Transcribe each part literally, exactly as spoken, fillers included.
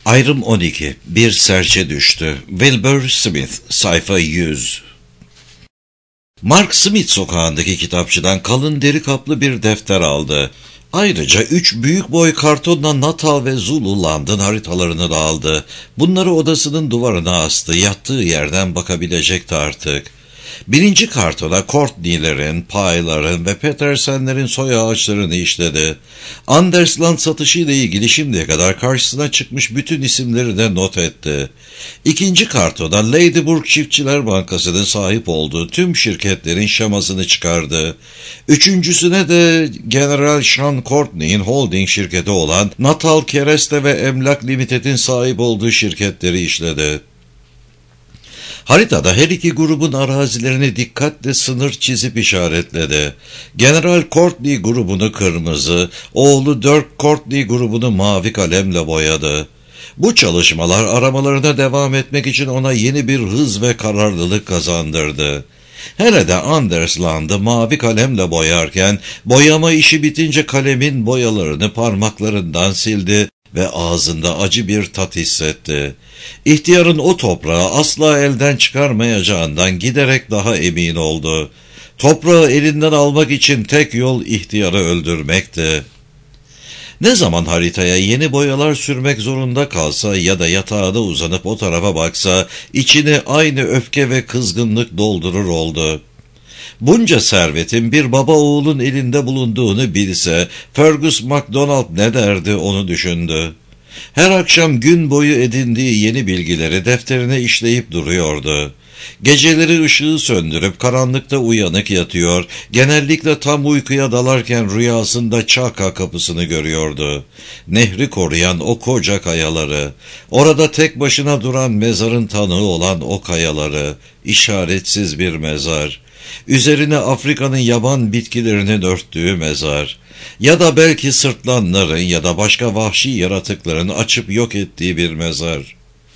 Ayrım on iki. Bir serçe düştü. Wilbur Smith. Sayfa yüz. Mark Smith sokağındaki kitapçıdan kalın deri kaplı bir defter aldı. Ayrıca üç büyük boy kartonla Natal ve Zulu London haritalarını da aldı. Bunları odasının duvarına astı. Yattığı yerden bakabilecekti artık. Birinci kartona Courtney'lerin, Pye'ların ve Petersen'lerin soy ağaçlarını işledi. Andersland satışıyla ilgili şimdiye kadar karşısına çıkmış bütün isimleri de not etti. İkinci kartona Ladyburg Çiftçiler Bankası'nın sahip olduğu tüm şirketlerin şemasını çıkardı. Üçüncüsüne de General Sean Courtney'in holding şirketi olan Natal Kereste ve Emlak Limited'in sahip olduğu şirketleri işledi. Haritada her iki grubun arazilerini dikkatle sınır çizip işaretledi. General Courtney grubunu kırmızı, oğlu Dirk Courtney grubunu mavi kalemle boyadı. Bu çalışmalar aramalarına devam etmek için ona yeni bir hız ve kararlılık kazandırdı. Hele de Andersland'ı mavi kalemle boyarken, boyama işi bitince kalemin boyalarını parmaklarından sildi ve ağzında acı bir tat hissetti. İhtiyarın o toprağı asla elden çıkarmayacağından giderek daha emin oldu. Toprağı elinden almak için tek yol ihtiyarı öldürmekti. Ne zaman haritaya yeni boyalar sürmek zorunda kalsa ya da yatağına uzanıp o tarafa baksa, içini aynı öfke ve kızgınlık doldurur oldu. Bunca servetin bir baba oğulun elinde bulunduğunu bilse, Fergus MacDonald ne derdi onu düşündü. Her akşam gün boyu edindiği yeni bilgileri defterine işleyip duruyordu. Geceleri ışığı söndürüp karanlıkta uyanık yatıyor, genellikle tam uykuya dalarken rüyasında Çaka kapısını görüyordu. Nehri koruyan o koca kayaları, orada tek başına duran mezarın tanığı olan o kayaları, işaretsiz bir mezar. Üzerine Afrika'nın yaban bitkilerinin örttüğü mezar. Ya da belki sırtlanların ya da başka vahşi yaratıkların açıp yok ettiği bir mezar.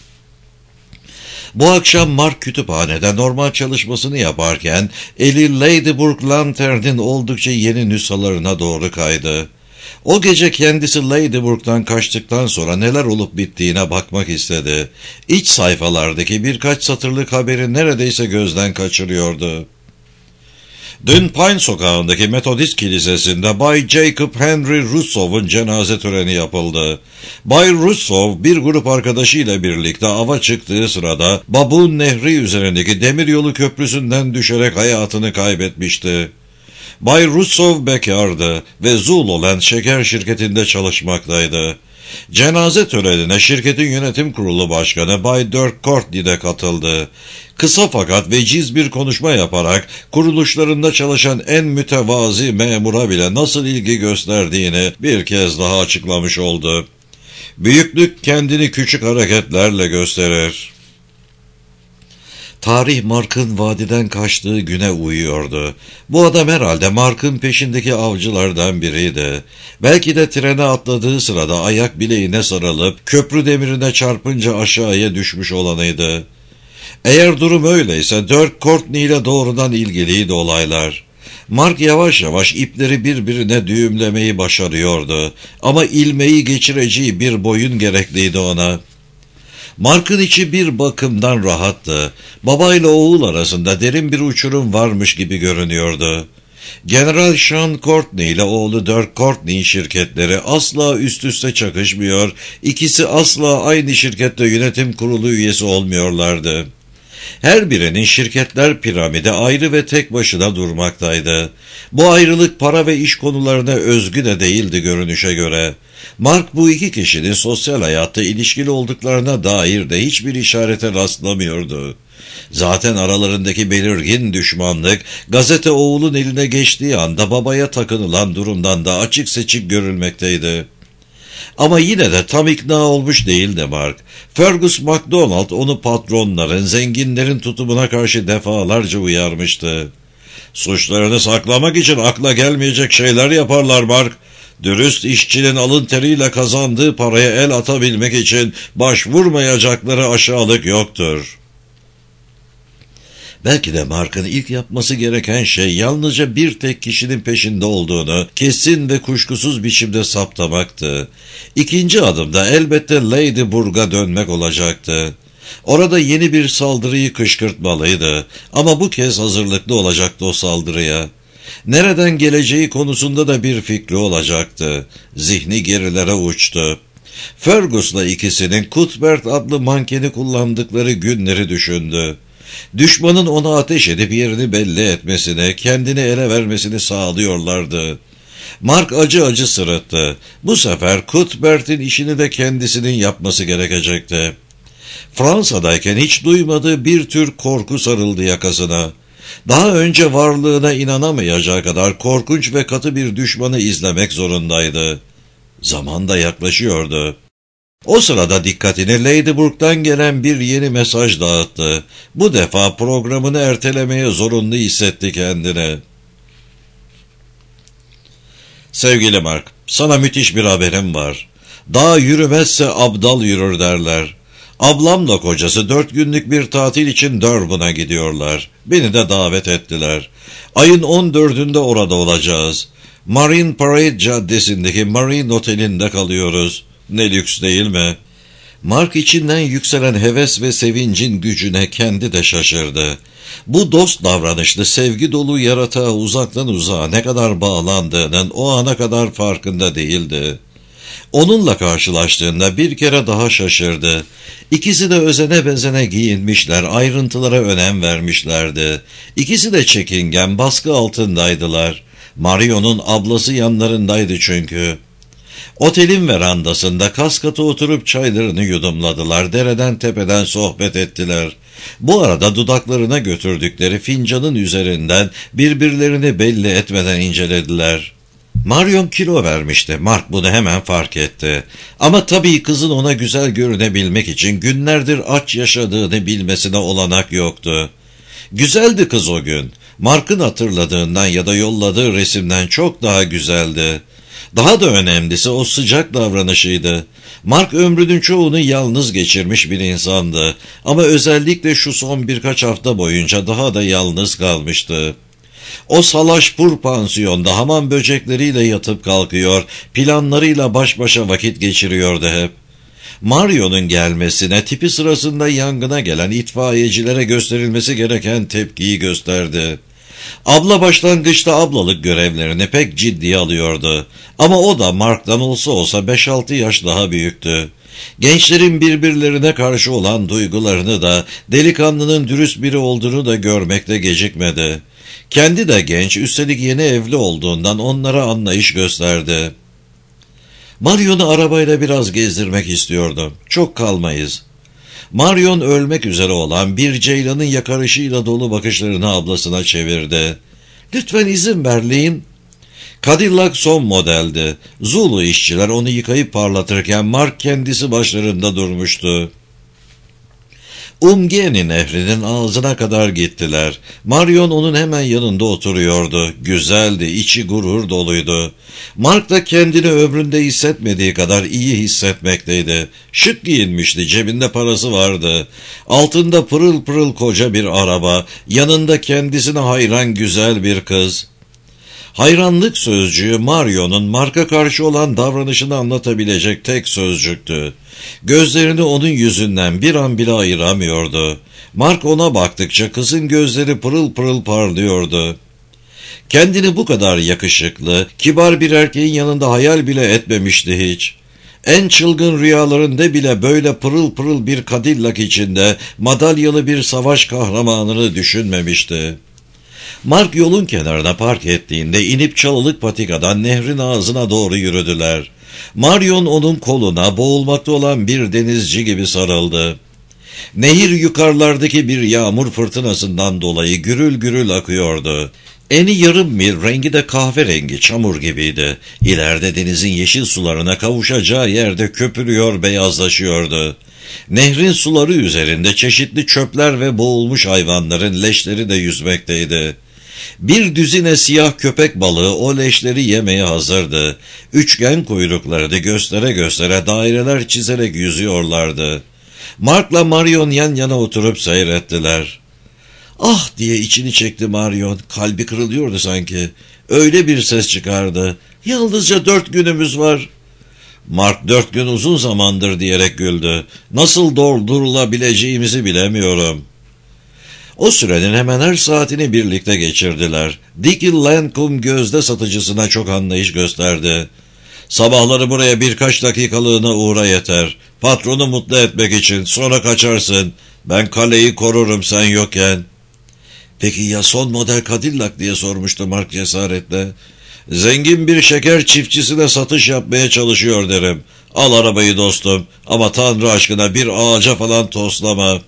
Bu akşam Mark kütüphanede normal çalışmasını yaparken eli Ladyburg Lantern'in oldukça yeni nüshalarına doğru kaydı. O gece kendisi Ladyburg'dan kaçtıktan sonra neler olup bittiğine bakmak istedi. İç sayfalardaki birkaç satırlık haberi neredeyse gözden kaçırıyordu. Dün Pine sokağındaki Metodist Kilisesi'nde Bay Jacob Henry Russow'un cenaze töreni yapıldı. Bay Russow bir grup arkadaşıyla birlikte ava çıktığı sırada Baboon Nehri üzerindeki demiryolu köprüsünden düşerek hayatını kaybetmişti. Bay Russow bekardı ve Zululand şeker şirketinde çalışmaktaydı. Cenaze törenine şirketin yönetim kurulu başkanı Bay Dirk Courtney de katıldı. Kısa fakat veciz bir konuşma yaparak kuruluşlarında çalışan en mütevazi memura bile nasıl ilgi gösterdiğini bir kez daha açıklamış oldu. Büyüklük kendini küçük hareketlerle gösterir. Tarih Mark'ın vadiden kaçtığı güne uyuyordu. Bu adam herhalde Mark'ın peşindeki avcılardan biriydi. Belki de trene atladığı sırada ayak bileğine sarılıp köprü demirine çarpınca aşağıya düşmüş olanıydı. Eğer durum öyleyse Dirk Courtney ile doğrudan ilgiliydi olaylar. Mark yavaş yavaş ipleri birbirine düğümlemeyi başarıyordu. Ama ilmeği geçireceği bir boyun gerekliydi ona. Mark'ın içi bir bakımdan rahattı. Babayla oğul arasında derin bir uçurum varmış gibi görünüyordu. General Sean Courtney ile oğlu Dirk Courtney şirketleri asla üst üste çakışmıyor, ikisi asla aynı şirkette yönetim kurulu üyesi olmuyorlardı. Her birinin şirketler piramidi ayrı ve tek başına durmaktaydı. Bu ayrılık para ve iş konularına özgü de değildi görünüşe göre. Mark bu iki kişinin sosyal hayatta ilişkili olduklarına dair de hiçbir işarete rastlamıyordu. Zaten aralarındaki belirgin düşmanlık, gazete oğulun eline geçtiği anda babaya takınılan durumdan da açık seçik görülmekteydi. Ama yine de tam ikna olmuş değildi Mark. Fergus MacDonald onu patronların, zenginlerin tutumuna karşı defalarca uyarmıştı. Suçlarını saklamak için akla gelmeyecek şeyler yaparlar Mark. Dürüst işçinin alın teriyle kazandığı paraya el atabilmek için başvurmayacakları aşağılık yoktur. Belki de Mark'ın ilk yapması gereken şey yalnızca bir tek kişinin peşinde olduğunu kesin ve kuşkusuz biçimde saptamaktı. İkinci adımda elbette Ladyburg'a dönmek olacaktı. Orada yeni bir saldırıyı kışkırtmalıydı ama bu kez hazırlıklı olacaktı o saldırıya. Nereden geleceği konusunda da bir fikri olacaktı. Zihni gerilere uçtu. Fergus'la ikisinin Cuthbert adlı mankeni kullandıkları günleri düşündü. Düşmanın ona ateş edip yerini belli etmesine, kendini ele vermesini sağlıyorlardı. Mark acı acı sırıttı. Bu sefer Cuthbert'in işini de kendisinin yapması gerekecekti. Fransa'dayken hiç duymadığı bir tür korku sarıldı yakasına. Daha önce varlığına inanamayacağı kadar korkunç ve katı bir düşmanı izlemek zorundaydı. Zaman da yaklaşıyordu. O sırada dikkatini Ladyburg'dan gelen bir yeni mesaj dağıttı. Bu defa programını ertelemeye zorunlu hissetti kendini. Sevgili Mark, sana müthiş bir haberim var. Dağ yürümezse abdal yürür derler. Ablamla kocası dört günlük bir tatil için Durban'a gidiyorlar. Beni de davet ettiler. Ayın on dördünde orada olacağız. Marine Parade Caddesi'ndeki Marine Otel'inde kalıyoruz. Ne lüks değil mi? Mark içinden yükselen heves ve sevincin gücüne kendi de şaşırdı. Bu dost davranışlı, sevgi dolu yaratığa uzaktan uzağa ne kadar bağlandığının o ana kadar farkında değildi. Onunla karşılaştığında bir kere daha şaşırdı. İkisi de özene bezene giyinmişler, ayrıntılara önem vermişlerdi. İkisi de çekingen, baskı altındaydılar. Marion'un ablası yanlarındaydı çünkü. Otelin verandasında kaskatı oturup çaylarını yudumladılar, dereden tepeden sohbet ettiler. Bu arada dudaklarına götürdükleri fincanın üzerinden birbirlerini belli etmeden incelediler. Marion kilo vermişti. Mark bunu hemen fark etti. Ama tabii kızın ona güzel görünebilmek için günlerdir aç yaşadığını bilmesine olanak yoktu. Güzeldi kız o gün. Mark'ın hatırladığından ya da yolladığı resimden çok daha güzeldi. Daha da önemlisi o sıcak davranışıydı. Mark ömrünün çoğunu yalnız geçirmiş bir insandı. Ama özellikle şu son birkaç hafta boyunca daha da yalnız kalmıştı. O salaşpur pansiyonda hamam böcekleriyle yatıp kalkıyor, planlarıyla baş başa vakit geçiriyordu hep. Marion'un gelmesine, tipi sırasında yangına gelen itfaiyecilere gösterilmesi gereken tepkiyi gösterdi. Abla başlangıçta ablalık görevlerini pek ciddiye alıyordu. Ama o da Mark'tan olsa olsa beş altı yaş daha büyüktü. Gençlerin birbirlerine karşı olan duygularını da, delikanlının dürüst biri olduğunu da görmekte gecikmedi. Kendi de genç, üstelik yeni evli olduğundan onlara anlayış gösterdi. Marion'u arabayla biraz gezdirmek istiyordum. Çok kalmayız. Marion ölmek üzere olan bir ceylanın yakarışıyla dolu bakışlarını ablasına çevirdi. Lütfen izin ver Lynn. Cadillac son modeldi. Zulu işçiler onu yıkayıp parlatırken Mark kendisi başlarında durmuştu. Umgeni nehrinin ağzına kadar gittiler. Marion onun hemen yanında oturuyordu. Güzeldi, içi gurur doluydu. Mark da kendini ömründe hissetmediği kadar iyi hissetmekteydi. Şık giyinmişti, cebinde parası vardı. Altında pırıl pırıl koca bir araba, yanında kendisine hayran güzel bir kız. Hayranlık sözcüğü Marion'un Mark'a karşı olan davranışını anlatabilecek tek sözcüktü. Gözlerini onun yüzünden bir an bile ayıramıyordu. Mark ona baktıkça kızın gözleri pırıl pırıl parlıyordu. Kendini bu kadar yakışıklı, kibar bir erkeğin yanında hayal bile etmemişti hiç. En çılgın rüyalarında bile böyle pırıl pırıl bir Cadillac içinde madalyalı bir savaş kahramanını düşünmemişti. Mark yolun kenarına park ettiğinde inip çalılık patikadan nehrin ağzına doğru yürüdüler. Marion onun koluna boğulmakta olan bir denizci gibi sarıldı. Nehir yukarılardaki bir yağmur fırtınasından dolayı gürül gürül akıyordu. Eni yarım mil, rengi de kahverengi, çamur gibiydi. İleride denizin yeşil sularına kavuşacağı yerde köpürüyor, beyazlaşıyordu. Nehrin suları üzerinde çeşitli çöpler ve boğulmuş hayvanların leşleri de yüzmekteydi. Bir düzine siyah köpek balığı o leşleri yemeye hazırdı. Üçgen kuyruklarını göstere göstere daireler çizerek yüzüyorlardı. Mark'la Marion yan yana oturup seyrettiler. Ah diye içini çekti Marion. Kalbi kırılıyordu sanki. Öyle bir ses çıkardı. Yalnızca dört günümüz var. Mark dört gün uzun zamandır diyerek güldü. Nasıl doldurulabileceğimizi bilemiyorum. O sürenin hemen her saatini birlikte geçirdiler. Dickie Lancome gözde satıcısına çok anlayış gösterdi. Sabahları buraya birkaç dakikalığına uğra yeter. Patronu mutlu etmek için, sonra kaçarsın. Ben kaleyi korurum sen yokken. Peki ya son model Cadillac diye sormuştu Mark cesaretle. Zengin bir şeker çiftçisine satış yapmaya çalışıyor derim. Al arabayı dostum, ama Tanrı aşkına bir ağaca falan toslama.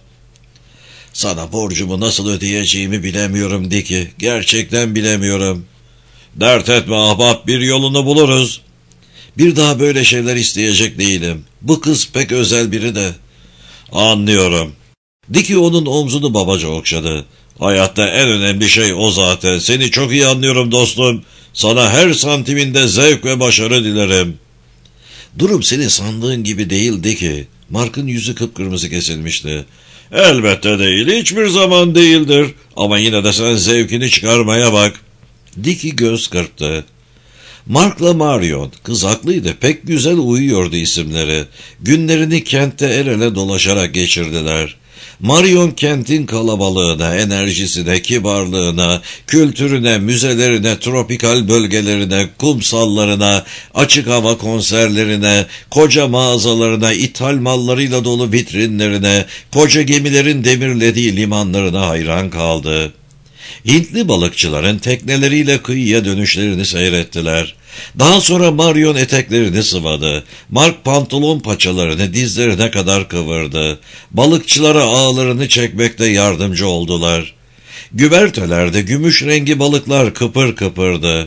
Sana borcumu nasıl ödeyeceğimi bilemiyorum Dickie. Gerçekten bilemiyorum. Dert etme ahbap, bir yolunu buluruz. Bir daha böyle şeyler isteyecek değilim. Bu kız pek özel biri de. Anlıyorum. Dickie onun omzunu babaca okşadı. Hayatta en önemli şey o zaten. Seni çok iyi anlıyorum dostum. Sana her santiminde zevk ve başarı dilerim. Durum senin sandığın gibi değildi ki. Mark'ın yüzü kıpkırmızı kesilmişti. Elbette değil, hiçbir zaman değildir. Ama yine de sen zevkini çıkarmaya bak. Dickie göz kırptı. Mark'la Marion, kız haklıydı, pek güzel uyuyordu isimleri. Günlerini kentte el ele dolaşarak geçirdiler. Marion kentin kalabalığına, enerjisine, kibarlığına, kültürüne, müzelerine, tropikal bölgelerine, kumsallarına, açık hava konserlerine, koca mağazalarına, ithal mallarıyla dolu vitrinlerine, koca gemilerin demirlediği limanlarına hayran kaldı. Hintli balıkçıların tekneleriyle kıyıya dönüşlerini seyrettiler. Daha sonra Marion eteklerini sıvadı. Mark pantolon paçalarını dizlerine kadar kıvırdı. Balıkçılara ağlarını çekmekte yardımcı oldular. Güvertelerde gümüş rengi balıklar kıpır kıpırdı.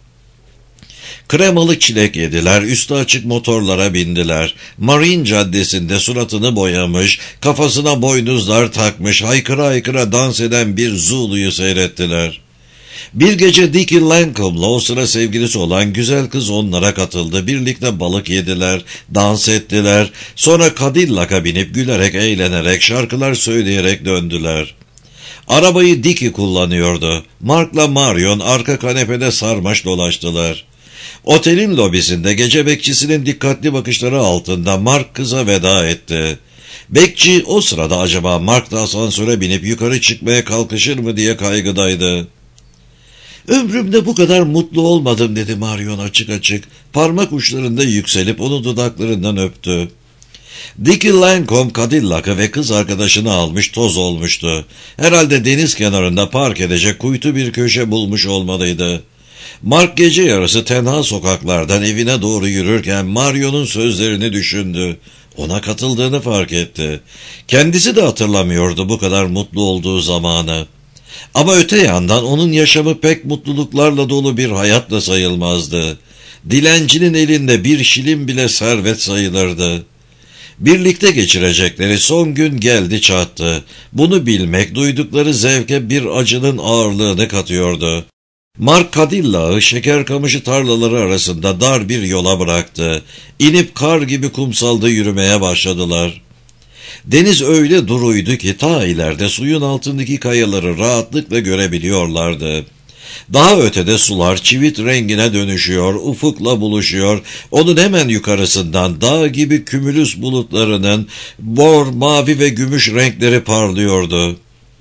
Kremalı çilek yediler, üstü açık motorlara bindiler. Marine Caddesi'nde suratını boyamış, kafasına boynuzlar takmış, haykıra haykıra dans eden bir Zulu'yu seyrettiler. Bir gece Dickie Lancome'la o sıra sevgilisi olan güzel kız onlara katıldı. Birlikte balık yediler, dans ettiler. Sonra Cadillac'a binip gülerek, eğlenerek, şarkılar söyleyerek döndüler. Arabayı Dickie kullanıyordu. Mark'la Marion arka kanepede sarmaş dolaştılar. Otelin lobisinde gece bekçisinin dikkatli bakışları altında Mark kıza veda etti. Bekçi o sırada acaba Mark da asansöre binip yukarı çıkmaya kalkışır mı diye kaygıdaydı. Ömrümde bu kadar mutlu olmadım dedi Marion açık açık. Parmak uçlarında yükselip onu dudaklarından öptü. Dickie Lancome Cadillac'ı ve kız arkadaşını almış toz olmuştu. Herhalde deniz kenarında park edecek kuytu bir köşe bulmuş olmalıydı. Mark gece yarısı tenha sokaklardan evine doğru yürürken Marion'un sözlerini düşündü. Ona katıldığını fark etti. Kendisi de hatırlamıyordu bu kadar mutlu olduğu zamanı. Ama öte yandan onun yaşamı pek mutluluklarla dolu bir hayatla sayılmazdı. Dilencinin elinde bir şilin bile servet sayılırdı. Birlikte geçirecekleri son gün geldi çattı. Bunu bilmek duydukları zevke bir acının ağırlığını katıyordu. Mark Cadillac'ı şeker kamışı tarlaları arasında dar bir yola bıraktı. İnip kar gibi kumsalda yürümeye başladılar. Deniz öyle duruydu ki ta ileride suyun altındaki kayaları rahatlıkla görebiliyorlardı. Daha ötede sular çivit rengine dönüşüyor, ufukla buluşuyor. Onun hemen yukarısından dağ gibi kümülüs bulutlarının mor, mavi ve gümüş renkleri parlıyordu.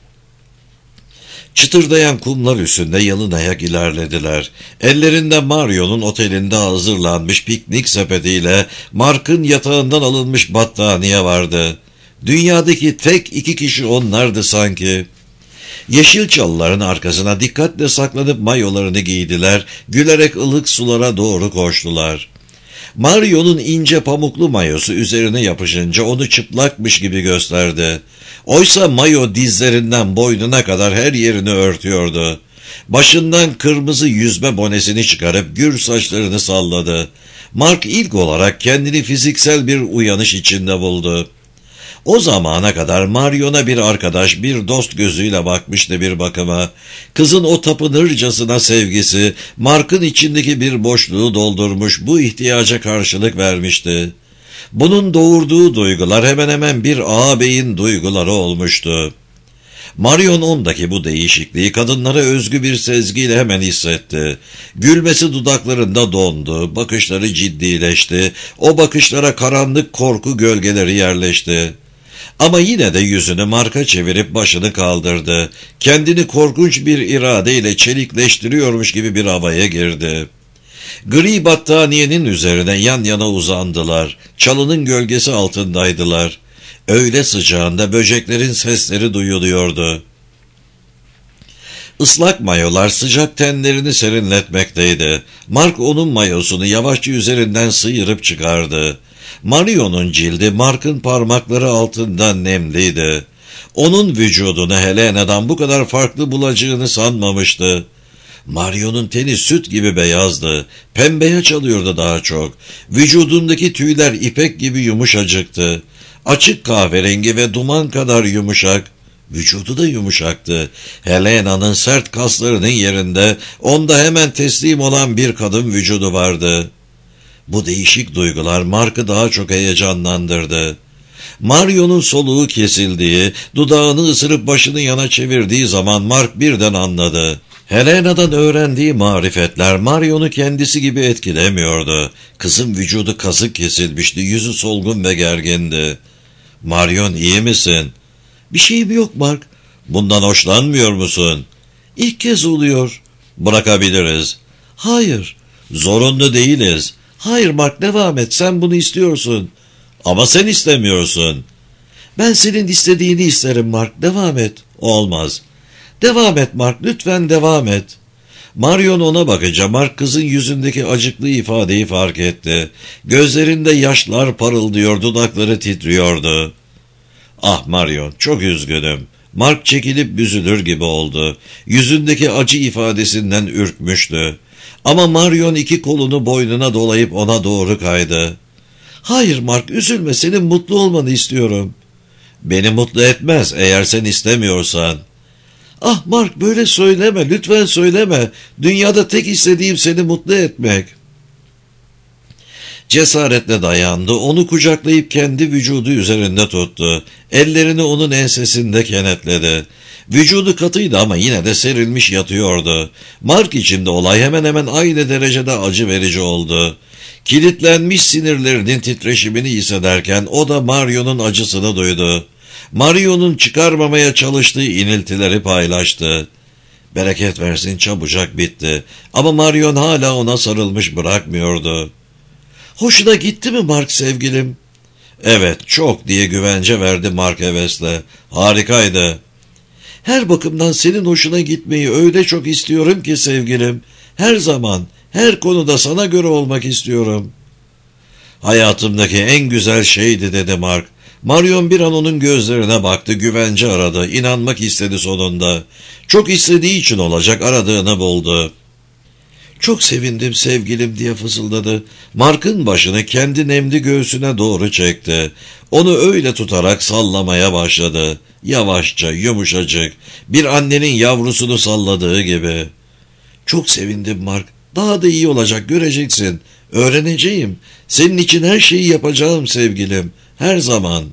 Çıtırdayan kumlar üstünde yalın ayak ilerlediler. Ellerinde Marion'un otelinde hazırlanmış piknik sepetiyle Mark'ın yatağından alınmış battaniye vardı. Dünyadaki tek iki kişi onlardı sanki. Yeşil çalıların arkasına dikkatle saklanıp mayolarını giydiler, gülerek ılık sulara doğru koştular. Marion'un ince pamuklu mayosu üzerine yapışınca onu çıplakmış gibi gösterdi. Oysa mayo dizlerinden boynuna kadar her yerini örtüyordu. Başından kırmızı yüzme bonesini çıkarıp gür saçlarını salladı. Mark ilk olarak kendini fiziksel bir uyanış içinde buldu. O zamana kadar Marion'a bir arkadaş, bir dost gözüyle bakmıştı bir bakıma. Kızın o tapınırcasına sevgisi, Mark'ın içindeki bir boşluğu doldurmuş, bu ihtiyaca karşılık vermişti. Bunun doğurduğu duygular hemen hemen bir ağabeyin duyguları olmuştu. Marion ondaki bu değişikliği kadınlara özgü bir sezgiyle hemen hissetti. Gülmesi dudaklarında dondu, bakışları ciddileşti, o bakışlara karanlık korku gölgeleri yerleşti. Ama yine de yüzünü Mark'a çevirip başını kaldırdı. Kendini korkunç bir iradeyle çelikleştiriyormuş gibi bir havaya girdi. Gri battaniyenin üzerine yan yana uzandılar. Çalının gölgesi altındaydılar. Öğle sıcağında böceklerin sesleri duyuluyordu. Islak mayolar sıcak tenlerini serinletmekteydi. Mark onun mayosunu yavaşça üzerinden sıyırıp çıkardı. Marion'un cildi Mark'ın parmakları altından nemliydi. Onun vücudunu Helena'dan bu kadar farklı bulacağını sanmamıştı. Marion'un teni süt gibi beyazdı. Pembeye çalıyordu daha çok. Vücudundaki tüyler ipek gibi yumuşacıktı. Açık kahverengi ve duman kadar yumuşak. Vücudu da yumuşaktı. Helena'nın sert kaslarının yerinde onda hemen teslim olan bir kadın vücudu vardı. Bu değişik duygular Mark'ı daha çok heyecanlandırdı. Marion'un soluğu kesildiği, dudağını ısırıp başını yana çevirdiği zaman Mark birden anladı. Helena'dan öğrendiği marifetler Marion'u kendisi gibi etkilemiyordu. Kızın vücudu kazık kesilmişti, yüzü solgun ve gergindi. "Marion, iyi misin?" "Bir şeyim yok Mark." "Bundan hoşlanmıyor musun?" "İlk kez oluyor." "Bırakabiliriz." "Hayır." "Zorunlu değiliz." "Hayır Mark, devam et, sen bunu istiyorsun." "Ama sen istemiyorsun." "Ben senin istediğini isterim Mark, devam et." "Olmaz." "Devam et Mark, lütfen devam et." Marion ona bakınca Mark kızın yüzündeki acıklı ifadeyi fark etti. Gözlerinde yaşlar parıldıyor, dudakları titriyordu. "Ah Marion, çok üzgünüm." Mark çekilip büzülür gibi oldu. Yüzündeki acı ifadesinden ürkmüştü. Ama Marion iki kolunu boynuna dolayıp ona doğru kaydı. "Hayır Mark, üzülme, senin mutlu olmanı istiyorum." "Beni mutlu etmez eğer sen istemiyorsan." "Ah Mark, böyle söyleme, lütfen söyleme. Dünyada tek istediğim seni mutlu etmek." Cesaretle dayandı, onu kucaklayıp kendi vücudu üzerinde tuttu. Ellerini onun ensesinde kenetledi. Vücudu katıydı ama yine de serilmiş yatıyordu. Mark içinde olay hemen hemen aynı derecede acı verici oldu. Kilitlenmiş sinirlerinin titreşimini hissederken o da Marion'un acısını duydu. Marion'un çıkarmamaya çalıştığı iniltileri paylaştı. Bereket versin, çabucak bitti. Ama Marion hala ona sarılmış bırakmıyordu. "Hoşuna gitti mi Mark sevgilim?" "Evet, çok," diye güvence verdi Mark hevesle. "Harikaydı." "Her bakımdan senin hoşuna gitmeyi öyle çok istiyorum ki sevgilim. Her zaman, her konuda sana göre olmak istiyorum." "Hayatımdaki en güzel şeydi," dedi Mark. Marion bir an onun gözlerine baktı, güvence aradı, inanmak istedi sonunda. Çok istediği için olacak, aradığını buldu. "Çok sevindim sevgilim," diye fısıldadı. Mark'ın başını kendi nemli göğsüne doğru çekti. Onu öyle tutarak sallamaya başladı. Yavaşça, yumuşacık, bir annenin yavrusunu salladığı gibi. "Çok sevindim Mark, daha da iyi olacak, göreceksin. Öğreneceğim. Senin için her şeyi yapacağım sevgilim. Her zaman."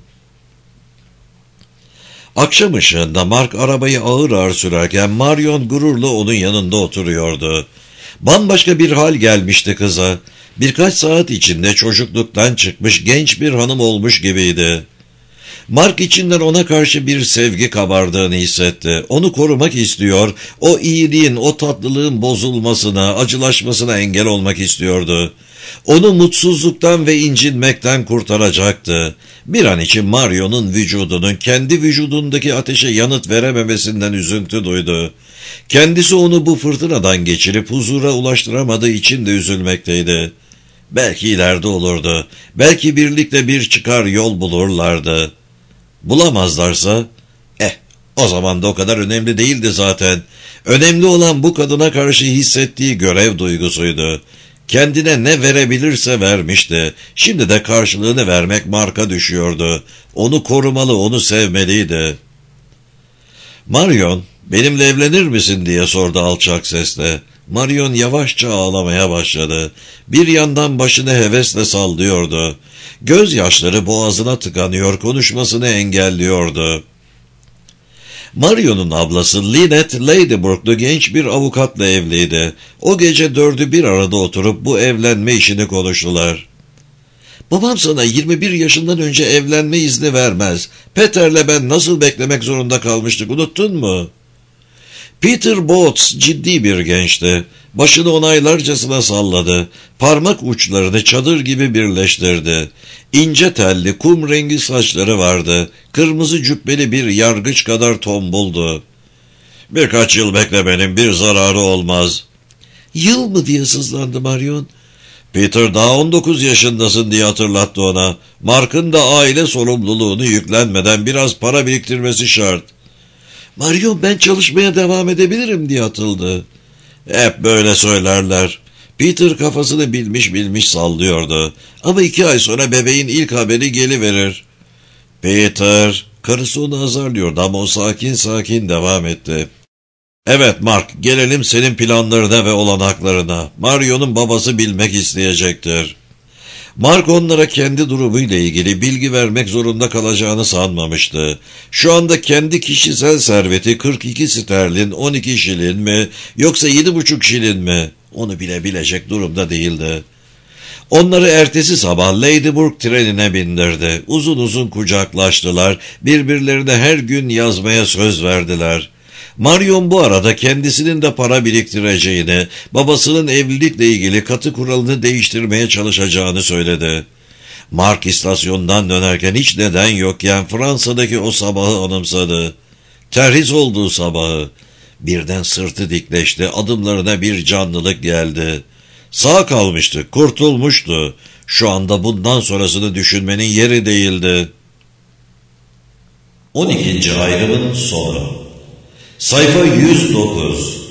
Akşam ışığında Mark arabayı ağır ağır sürerken Marion gururla onun yanında oturuyordu. Bambaşka bir hal gelmişti kıza. Birkaç saat içinde çocukluktan çıkmış genç bir hanım olmuş gibiydi. Mark içinden ona karşı bir sevgi kabardığını hissetti. Onu korumak istiyor, o iyiliğin, o tatlılığın bozulmasına, acılaşmasına engel olmak istiyordu. Onu mutsuzluktan ve incinmekten kurtaracaktı. Bir an için Marion'un vücudunun kendi vücudundaki ateşe yanıt verememesinden üzüntü duydu. Kendisi onu bu fırtınadan geçirip huzura ulaştıramadığı için de üzülmekteydi. Belki ileride olurdu. Belki birlikte bir çıkar yol bulurlardı. Bulamazlarsa, eh, o zaman da o kadar önemli değildi zaten. Önemli olan bu kadına karşı hissettiği görev duygusuydu. Kendine ne verebilirse vermişti. Şimdi de karşılığını vermek Mark'a düşüyordu. Onu korumalı, onu sevmeliydi. "Marion, benimle evlenir misin?" diye sordu alçak sesle. Marion yavaşça ağlamaya başladı. Bir yandan başını hevesle sallıyordu. Gözyaşları boğazına tıkanıyor, konuşmasını engelliyordu. Marion'un ablası Lynette Ladybrook'lu genç bir avukatla evliydi. O gece dördü bir arada oturup bu evlenme işini konuştular. Babam sana yirmi bir yaşından önce evlenme izni vermez. Peter'le ben nasıl beklemek zorunda kalmıştık, unuttun mu? Peter Boats ciddi bir gençti. Başını onaylarcasına salladı. Parmak uçlarını çadır gibi birleştirdi. İnce telli, kum rengi saçları vardı. Kırmızı cübbeli bir yargıç kadar tombuldu. Birkaç yıl beklemenin bir zararı olmaz. Yıl mı diye sızlandı Marion. Peter daha on dokuz yaşındasın diye hatırlattı ona. Mark'ın da aile sorumluluğunu yüklenmeden biraz para biriktirmesi şart. Marion ben çalışmaya devam edebilirim diye atıldı. Hep böyle söylerler. Peter kafasını bilmiş bilmiş sallıyordu. Ama iki ay sonra bebeğin ilk haberi geliverir. Peter, karısı onu azarlıyordu ama o sakin sakin devam etti. Evet Mark, gelelim senin planlarına ve olanaklarına. Marion'un babası bilmek isteyecektir. Mark onlara kendi durumuyla ilgili bilgi vermek zorunda kalacağını sanmamıştı. Şu anda kendi kişisel serveti kırk iki sterlin, on iki şilin mi yoksa yedi buçuk şilin mi? Onu bile bilecek durumda değildi. Onları ertesi sabah Ladybrook trenine bindirdi. Uzun uzun kucaklaştılar. Birbirlerine her gün yazmaya söz verdiler. Marion bu arada kendisinin de para biriktireceğini, babasının evlilikle ilgili katı kuralını değiştirmeye çalışacağını söyledi. Mark istasyondan dönerken hiç neden yokken Fransa'daki o sabahı anımsadı. Terhis olduğu sabahı. Birden sırtı dikleşti, adımlarına bir canlılık geldi. Sağ kalmıştı, kurtulmuştu. Şu anda bundan sonrasını düşünmenin yeri değildi. on ikinci ayrımın sonu. Sayfa yüz dokuz.